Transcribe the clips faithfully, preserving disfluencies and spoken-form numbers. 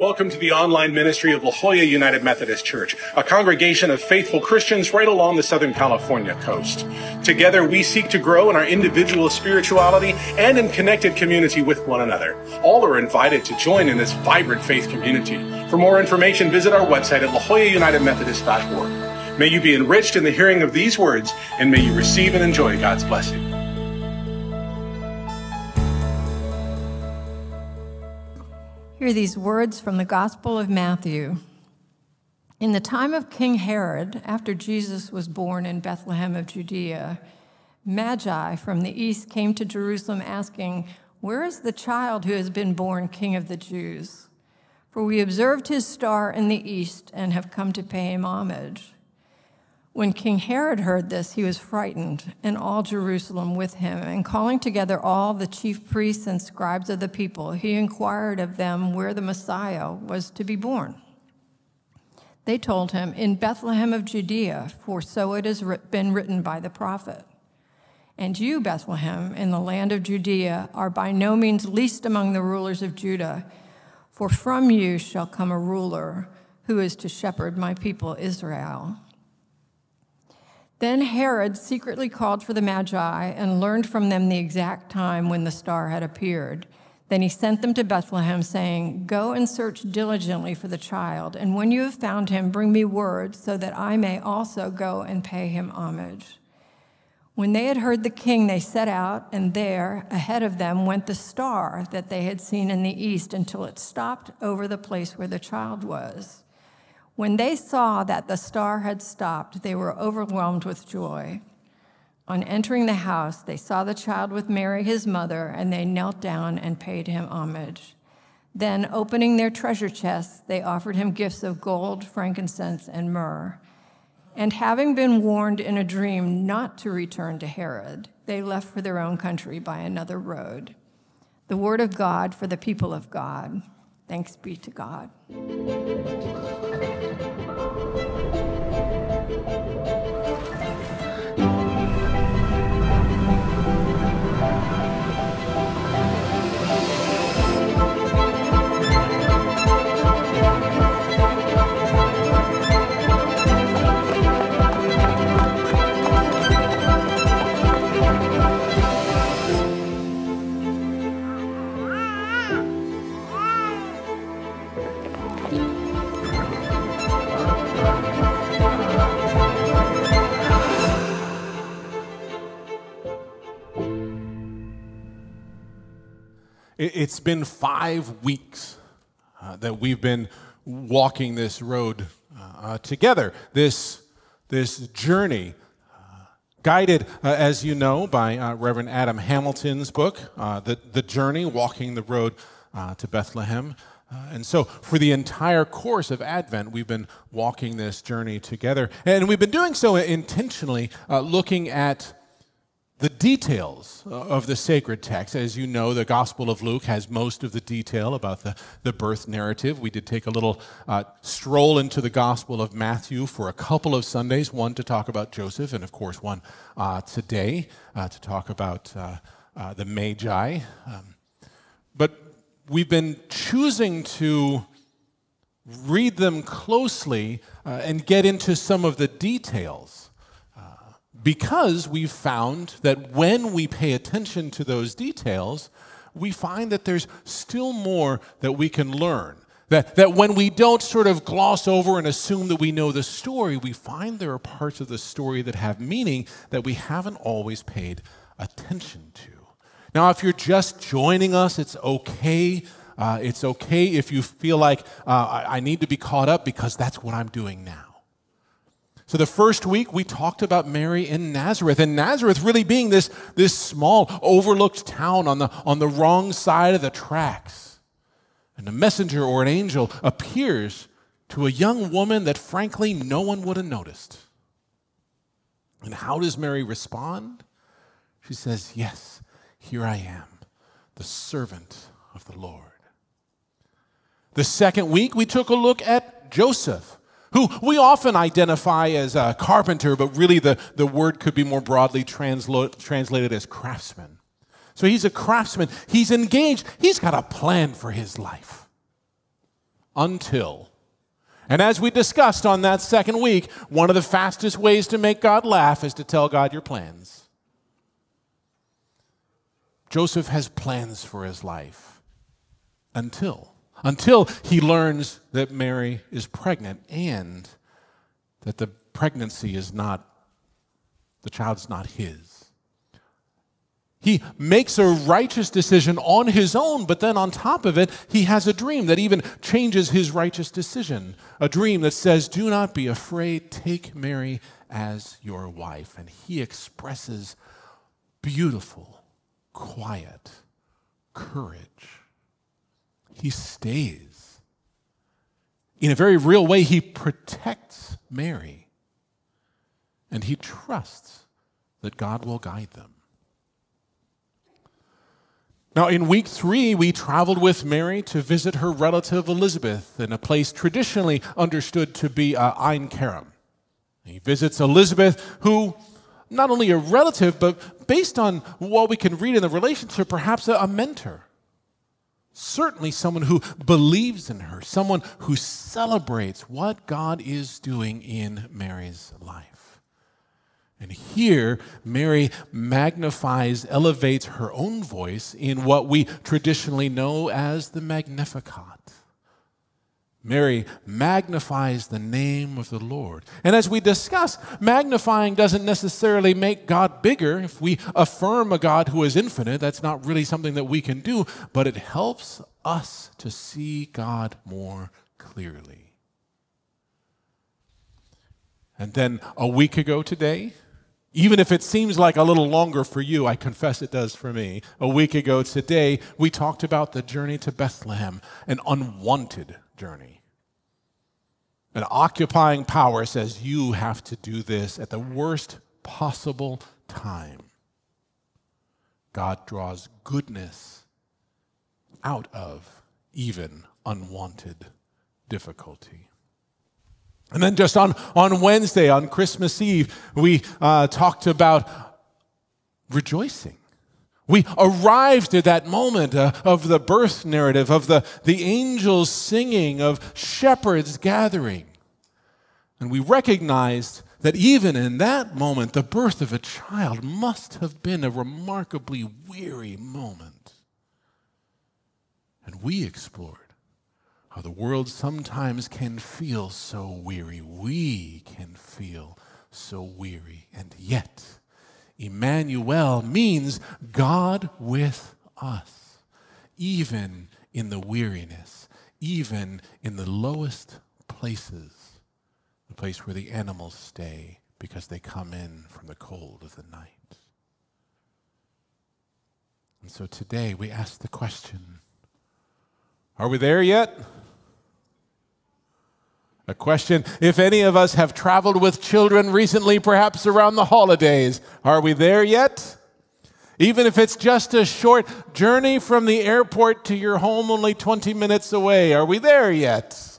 Welcome to the online ministry of La Jolla United Methodist Church, a congregation of faithful Christians right along the Southern California coast. Together, we seek to grow in our individual spirituality and in connected community with one another. All are invited to join in this vibrant faith community. For more information, visit our website at la jolla united methodist dot org. May you be enriched in the hearing of these words, and may you receive and enjoy God's blessing. Hear these words from the Gospel of Matthew. In the time of King Herod, after Jesus was born in Bethlehem of Judea, Magi from the east came to Jerusalem asking, "Where is the child who has been born King of the Jews? For we observed his star in the east and have come to pay him homage." When King Herod heard this, he was frightened, and all Jerusalem with him. And calling together all the chief priests and scribes of the people, he inquired of them where the Messiah was to be born. They told him, "In Bethlehem of Judea, for so it has been written by the prophet. And you, Bethlehem, in the land of Judea, are by no means least among the rulers of Judah, for from you shall come a ruler who is to shepherd my people Israel." Then Herod secretly called for the Magi and learned from them the exact time when the star had appeared. Then he sent them to Bethlehem, saying, "Go and search diligently for the child, and when you have found him, bring me word so that I may also go and pay him homage." When they had heard the king, they set out, and there, ahead of them, went the star that they had seen in the east until it stopped over the place where the child was. When they saw that the star had stopped, they were overwhelmed with joy. On entering the house, they saw the child with Mary, his mother, and they knelt down and paid him homage. Then, opening their treasure chests, they offered him gifts of gold, frankincense, and myrrh. And having been warned in a dream not to return to Herod, they left for their own country by another road. The word of God for the people of God. Thanks be to God. It's been five weeks uh, that we've been walking this road uh, together, this, this journey, uh, guided, uh, as you know, by uh, Reverend Adam Hamilton's book, uh, the, the Journey, Walking the Road uh, to Bethlehem. Uh, and so for the entire course of Advent, we've been walking this journey together. And we've been doing so intentionally, uh, looking at the details of the sacred text. As you know, the Gospel of Luke has most of the detail about the, the birth narrative. We did take a little uh, stroll into the Gospel of Matthew for a couple of Sundays, one to talk about Joseph, and of course one uh, today uh, to talk about uh, uh, the Magi. Um, but we've been choosing to read them closely uh, and get into some of the details, because we've found that when we pay attention to those details, we find that there's still more that we can learn. That, that when we don't sort of gloss over and assume that we know the story, we find there are parts of the story that have meaning that we haven't always paid attention to. Now, if you're just joining us, it's okay. Uh, it's okay if you feel like uh, I, I need to be caught up, because that's what I'm doing now. So the first week, we talked about Mary in Nazareth, and Nazareth really being this, this small, overlooked town on the, on the wrong side of the tracks. And a messenger or an angel appears to a young woman that, frankly, no one would have noticed. And how does Mary respond? She says, "Yes, here I am, the servant of the Lord." The second week, we took a look at Joseph, who we often identify as a carpenter, but really the, the word could be more broadly translo- translated as craftsman. So he's a craftsman. He's engaged. He's got a plan for his life. until. And as we discussed on that second week, one of the fastest ways to make God laugh is to tell God your plans. Joseph has plans for his life until. Until he learns that Mary is pregnant and that the pregnancy is not, the child's not his. He makes a righteous decision on his own, but then on top of it, he has a dream that even changes his righteous decision. A dream that says, do not be afraid, take Mary as your wife. And he expresses beautiful, quiet courage. He stays. In a very real way, he protects Mary. And he trusts that God will guide them. Now, in week three, we traveled with Mary to visit her relative Elizabeth in a place traditionally understood to be uh, Ein Kerem. He visits Elizabeth, who, not only a relative, but based on what we can read in the relationship, perhaps a, a mentor. Certainly someone who believes in her, someone who celebrates what God is doing in Mary's life. And here, Mary magnifies, elevates her own voice in what we traditionally know as the Magnificat. Mary magnifies the name of the Lord. And as we discuss, magnifying doesn't necessarily make God bigger. If we affirm a God who is infinite, that's not really something that we can do, but it helps us to see God more clearly. And then a week ago today, even if it seems like a little longer for you, I confess it does for me. A week ago today, we talked about the journey to Bethlehem, an unwanted journey. An occupying power says you have to do this at the worst possible time. God draws goodness out of even unwanted difficulty. And then just on, on Wednesday, on Christmas Eve, we uh, talked about rejoicing. We arrived at that moment uh, of the birth narrative, of the, the angels singing, of shepherds gathering. And we recognized that even in that moment, the birth of a child must have been a remarkably weary moment. And we explored how the world sometimes can feel so weary. We can feel so weary. And yet, Emmanuel means God with us, even in the weariness, even in the lowest places, the place where the animals stay because they come in from the cold of the night. And so today we ask the question, are we there yet? A question, if any of us have traveled with children recently, perhaps around the holidays, are we there yet? Even if it's just a short journey from the airport to your home only twenty minutes away, are we there yet?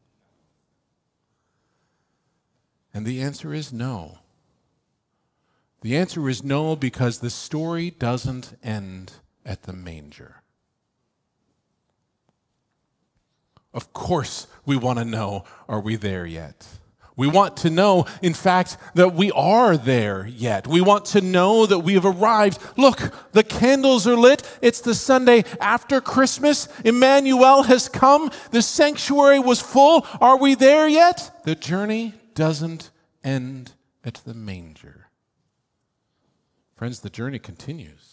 And the answer is no. The answer is no, because the story doesn't end at the manger. Of course, we want to know, are we there yet? We want to know, in fact, that we are there yet. We want to know that we have arrived. Look, the candles are lit. It's the Sunday after Christmas. Emmanuel has come. The sanctuary was full. Are we there yet? The journey doesn't end at the manger. Friends, the journey continues.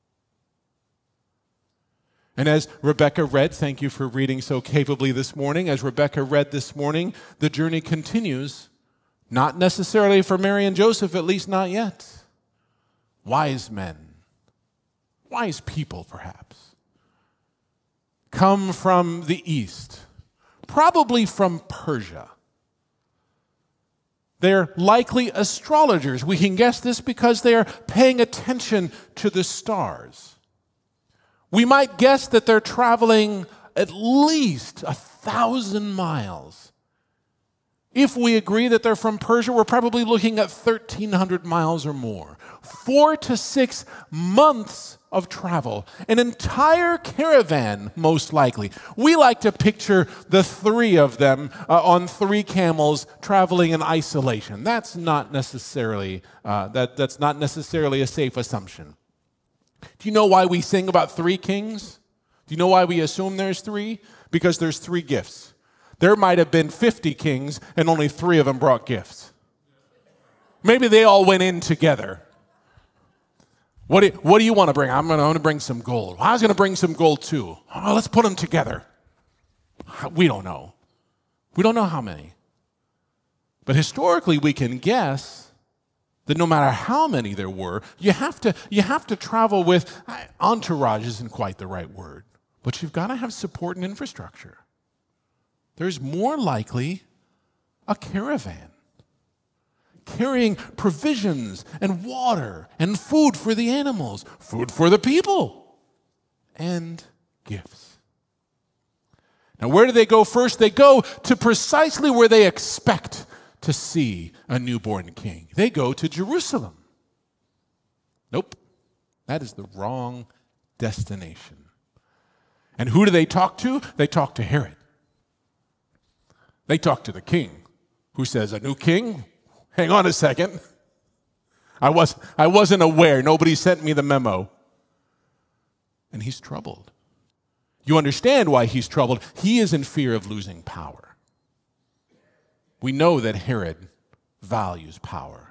And as Rebecca read, thank you for reading so capably this morning. As Rebecca read this morning, the journey continues, not necessarily for Mary and Joseph, at least not yet. Wise men, wise people perhaps, come from the east, probably from Persia. They're likely astrologers. We can guess this because they are paying attention to the stars. We might guess that they're traveling at least a thousand miles. If we agree that they're from Persia, we're probably looking at thirteen hundred miles or more. Four to six months of travel, an entire caravan, most likely. We like to picture the three of them uh, on three camels traveling in isolation. That's not necessarily uh, that, that's not necessarily a safe assumption. Do you know why we sing about three kings? Do you know why we assume there's three? Because there's three gifts. There might have been fifty kings, and only three of them brought gifts. Maybe they all went in together. What do you, what do you want to bring? I'm going to bring some gold. I was going to bring some gold too. Oh, let's put them together. We don't know. We don't know how many. But historically, we can guess that no matter how many there were, you have to, you have to travel with, entourage isn't quite the right word, but you've got to have support and infrastructure. There's more likely a caravan, carrying provisions and water and food for the animals, food for the people, and gifts. Now, where do they go first? They go to precisely where they expect to see a newborn king. They go to Jerusalem. Nope, that is the wrong destination. And who do they talk to? They talk to Herod. They talk to the king, who says, a new king? Hang on a second. I, was, I wasn't aware. Nobody sent me the memo. And he's troubled. You understand why he's troubled. He is in fear of losing power. We know that Herod values power.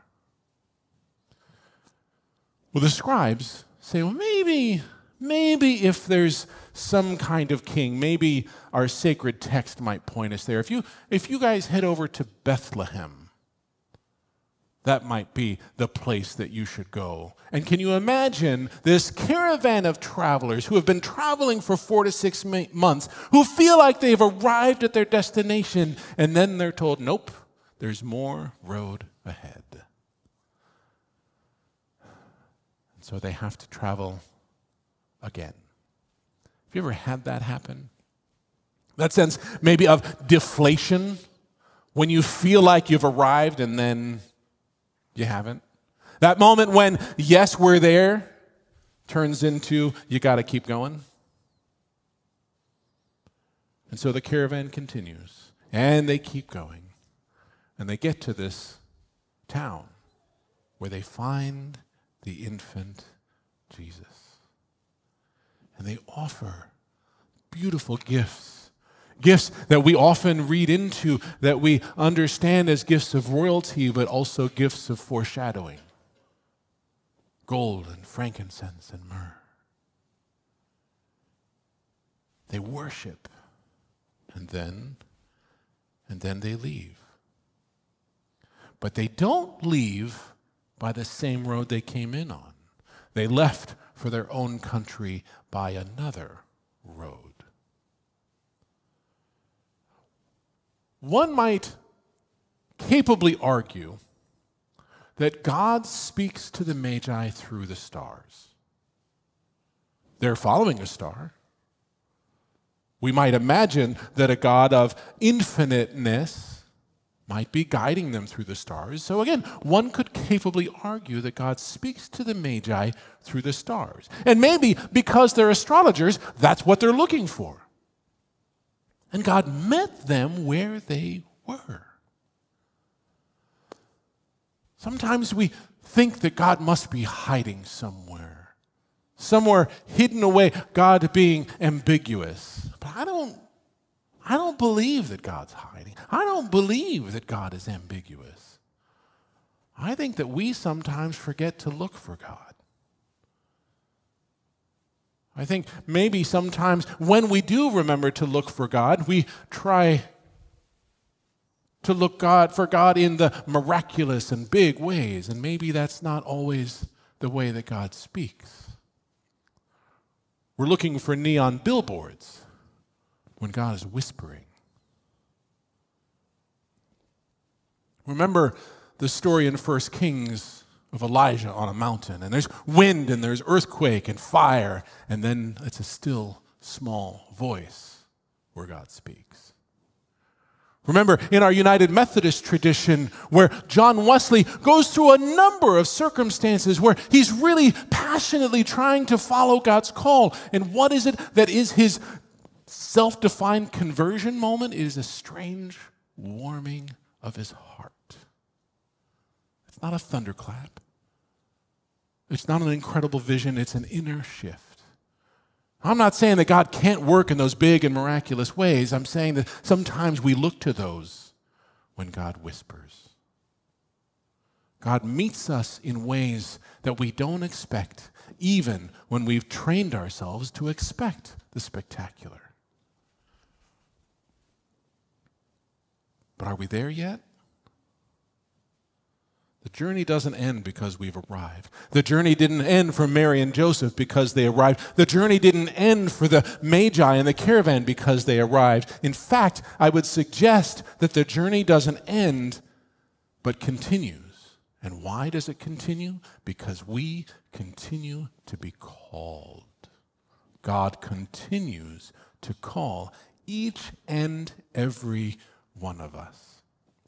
Well, the scribes say, well, maybe, maybe if there's some kind of king, maybe our sacred text might point us there. If you, if you guys head over to Bethlehem, that might be the place that you should go. And can you imagine this caravan of travelers who have been traveling for four to six months, who feel like they've arrived at their destination, and then they're told, nope, there's more road ahead. And so they have to travel again. Have you ever had that happen? That sense maybe of deflation, when you feel like you've arrived and then you haven't. That moment when, yes, we're there, turns into, you got to keep going. And so the caravan continues, and they keep going. And they get to this town where they find the infant Jesus. And they offer beautiful gifts. Gifts that we often read into, that we understand as gifts of royalty, but also gifts of foreshadowing. Gold and frankincense and myrrh. They worship, and then, and then they leave. But they don't leave by the same road they came in on. They left for their own country by another road. One might capably argue that God speaks to the Magi through the stars. They're following a star. We might imagine that a God of infiniteness might be guiding them through the stars. So again, one could capably argue that God speaks to the Magi through the stars. And maybe because they're astrologers, that's what they're looking for. And God met them where they were. Sometimes we think that God must be hiding somewhere, somewhere hidden away, God being ambiguous. But I don't, I don't believe that God's hiding. I don't believe that God is ambiguous. I think that we sometimes forget to look for God. I think maybe sometimes when we do remember to look for God, we try to look God for God in the miraculous and big ways, and maybe that's not always the way that God speaks. We're looking for neon billboards when God is whispering. Remember the story in First Kings of Elijah on a mountain, and there's wind and there's earthquake and fire, and then it's a still small voice where God speaks. Remember, in our United Methodist tradition, where John Wesley goes through a number of circumstances where he's really passionately trying to follow God's call. And what is it that is his self-defined conversion moment? It is a strange warming of his heart. It's not a thunderclap. It's not an incredible vision. It's an inner shift. I'm not saying that God can't work in those big and miraculous ways. I'm saying that sometimes we look to those when God whispers. God meets us in ways that we don't expect, even when we've trained ourselves to expect the spectacular. But are we there yet? The journey doesn't end because we've arrived. The journey didn't end for Mary and Joseph because they arrived. The journey didn't end for the Magi and the caravan because they arrived. In fact, I would suggest that the journey doesn't end, but continues. And why does it continue? Because we continue to be called. God continues to call each and every one of us.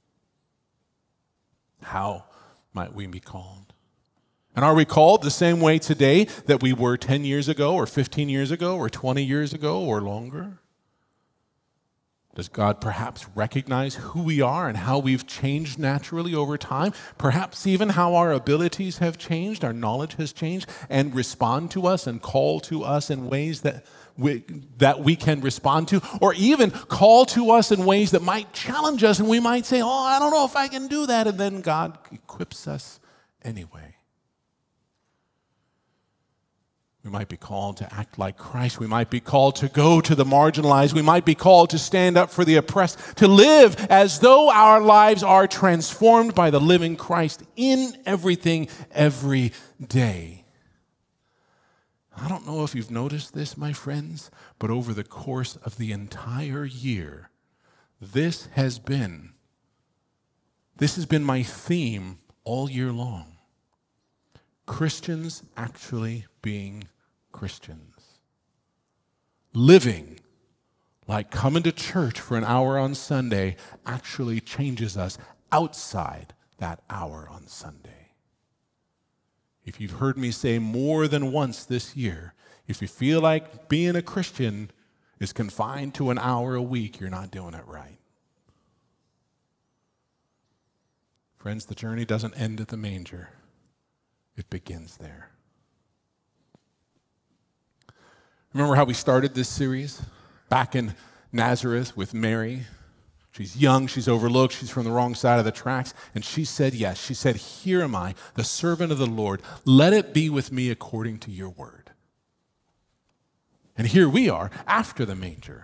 How might we be called? And are we called the same way today that we were ten years ago or fifteen years ago or twenty years ago or longer? Does God perhaps recognize who we are and how we've changed naturally over time? Perhaps even how our abilities have changed, our knowledge has changed, and respond to us and call to us in ways that we, that we can respond to, or even call to us in ways that might challenge us, and we might say, oh, I don't know if I can do that, and then God equips us anyway. We might be called to act like Christ. We might be called to go to the marginalized. We might be called to stand up for the oppressed, to live as though our lives are transformed by the living Christ in everything, every day. I don't know if you've noticed this, my friends, but over the course of the entire year, this has been, this has been my theme all year long. Christians actually being Christians. Living like coming to church for an hour on Sunday actually changes us outside that hour on Sunday. If you've heard me say more than once this year, if you feel like being a Christian is confined to an hour a week, you're not doing it right. Friends, the journey doesn't end at the manger. It begins there. Remember how we started this series? Back in Nazareth with Mary. She's young, she's overlooked, she's from the wrong side of the tracks, and she said yes. She said, "Here am I, the servant of the Lord. Let it be with me according to your word." And here we are after the manger.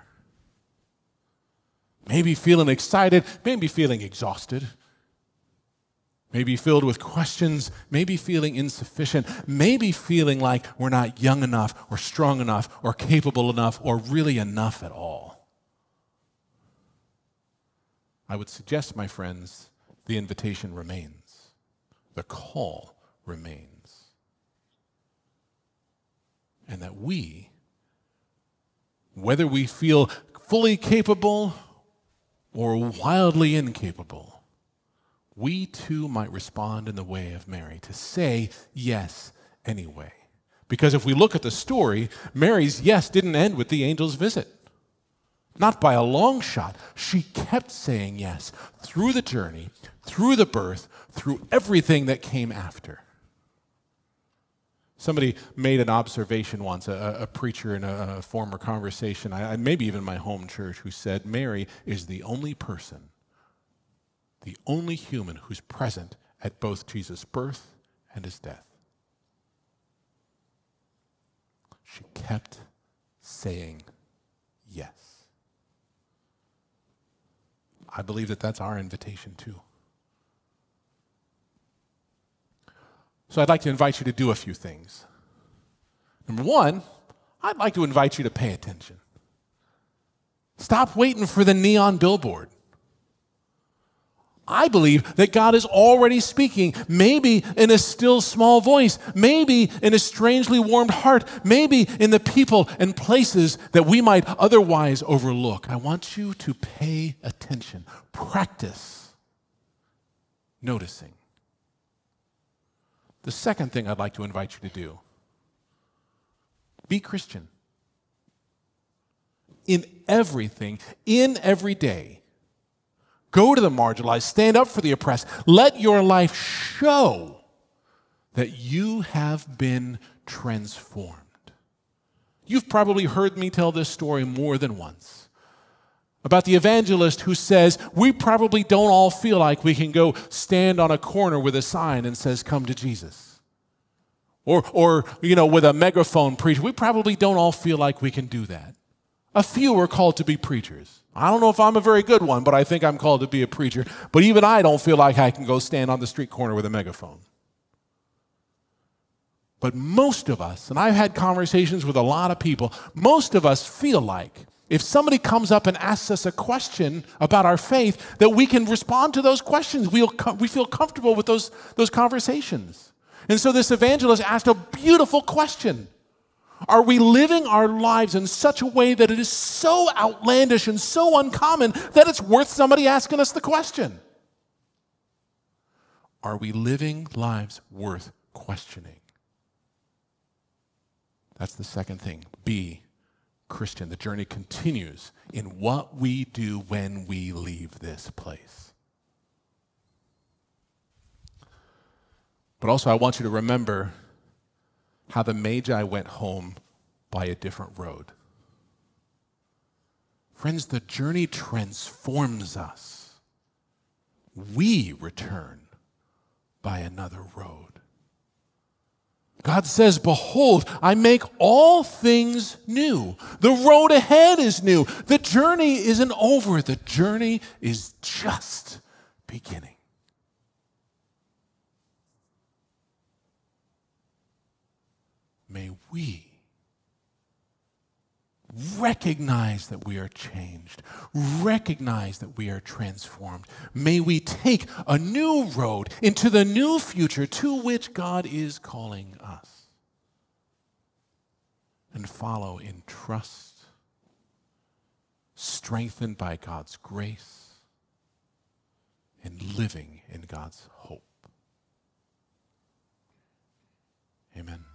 Maybe feeling excited, maybe feeling exhausted. Maybe filled with questions, maybe feeling insufficient, maybe feeling like we're not young enough or strong enough or capable enough or really enough at all. I would suggest, my friends, the invitation remains. The call remains. And that we, whether we feel fully capable or wildly incapable, we too might respond in the way of Mary, to say yes anyway. Because if we look at the story, Mary's yes didn't end with the angel's visit. Not by a long shot. She kept saying yes through the journey, through the birth, through everything that came after. Somebody made an observation once, a, a preacher in a, a former conversation, I, maybe even my home church, who said Mary is the only person, the only human who's present at both Jesus' birth and his death. She kept saying yes. I believe that that's our invitation too. So I'd like to invite you to do a few things. Number one, I'd like to invite you to pay attention. Stop waiting for the neon billboard. I believe that God is already speaking, maybe in a still small voice, maybe in a strangely warmed heart, maybe in the people and places that we might otherwise overlook. I want you to pay attention, practice noticing. The second thing I'd like to invite you to do, be Christian. In everything, in every day. Go to the marginalized, stand up for the oppressed. Let your life show that you have been transformed. You've probably heard me tell this story more than once about the evangelist who says, we probably don't all feel like we can go stand on a corner with a sign and says, come to Jesus. Or, or you know, with a megaphone preach. We probably don't all feel like we can do that. A few are called to be preachers. I don't know if I'm a very good one, but I think I'm called to be a preacher. But even I don't feel like I can go stand on the street corner with a megaphone. But most of us, and I've had conversations with a lot of people, most of us feel like if somebody comes up and asks us a question about our faith, that we can respond to those questions. We'll, we feel comfortable with those, those conversations. And so this evangelist asked a beautiful question. Are we living our lives in such a way that it is so outlandish and so uncommon that it's worth somebody asking us the question? Are we living lives worth questioning? That's the second thing. Be Christian. The journey continues in what we do when we leave this place. But also, I want you to remember how the Magi went home by a different road. Friends, the journey transforms us. We return by another road. God says, behold, I make all things new. The road ahead is new. The journey isn't over. The journey is just beginning. May we recognize that we are changed, recognize that we are transformed. May we take a new road into the new future to which God is calling us and follow in trust, strengthened by God's grace, and living in God's hope. Amen.